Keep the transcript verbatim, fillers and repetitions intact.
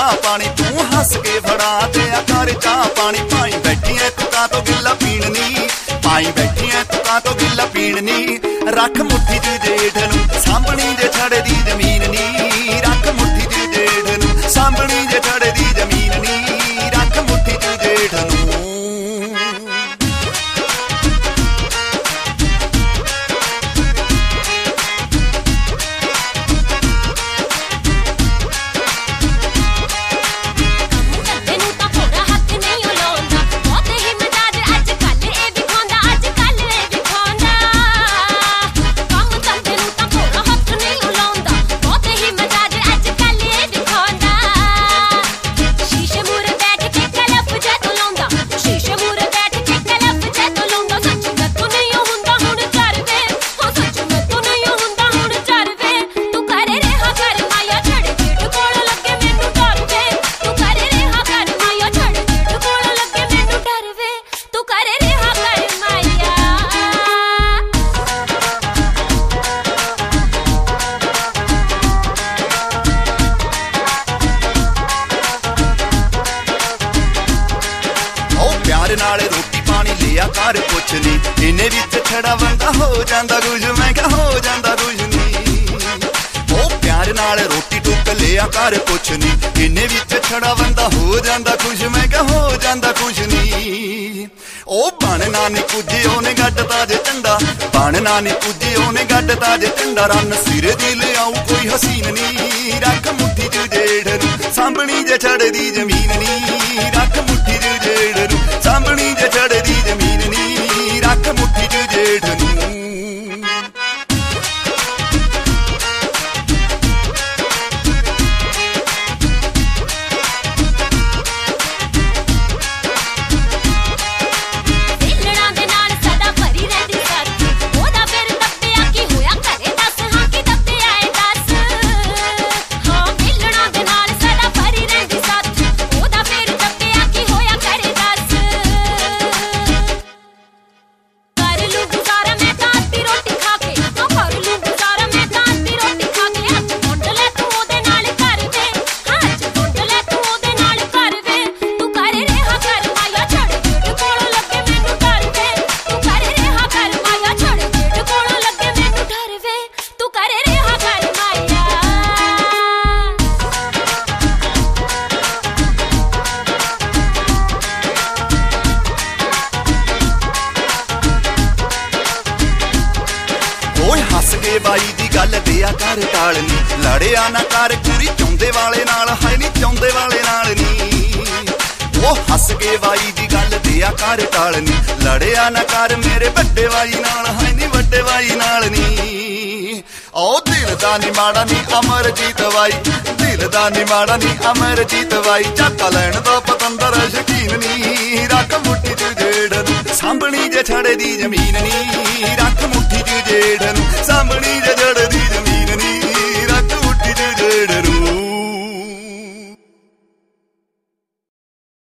चाह पानी तू हस के फड़ा दिया कर चाह पानी पाई बैठी है तू का तो गिला पीणनी पाई बैठी है तू का तो गिला पीणनी रख मुट्ठी च जेठ नूं सामणी जे छड़े दी जमीन नी रख मुट्ठी च जेठ नूं सामणी जे छड़े दी जमीन नी रख मुट्ठी च जेठ नूं नाले रोटी पानी लिया कर कुछ नी इन्ने विच छड़ा बंदा हो जांदा कुछ मैं क्या हो जांदा कुछ नी ओ प्यार नाल रोटी टुक लिया कर कुछ नी इन्ने विच छड़ा बंदा हो जांदा कुछ मैं क्या हो जांदा कुछ नी ओ बन नानी कुझे ओने गड्डता जे झंडा बन नानी कुझे ओने गड्डता जे झंडा रन सिर दी ले आऊं कोई हसीन नी रख मुट्ठी च जेड़ नूं सामणी जे छड़ दी जमीन नी रख मुट्ठी च जेड़ नूं सामणी जे छड़ दी जमीन नी रख मुट्ठी च जेड़ नूं हस के बाई दी गल दिया कर टालनी लड़िया ना कर पूरी चौंदे वाले नाल है नी चौंदे वाले नाल नी ओ हस के बाई दी गल दिया कर टालनी लड़िया ना कर मेरे बड़े बाई नाल है नी बड़े बाई नाल नी ओ दिल दा नी माड़ा नी अमरजीत बाई दिल दा नी माड़ा नी अमरजीत बाई झक्का लैण दा पतंदर शकीन नी रख मुट्ठी च जेड़ नूं सामणी जे छड़े दी जमीन नी रख मुट्ठी च जेड़ नूं सामणी जे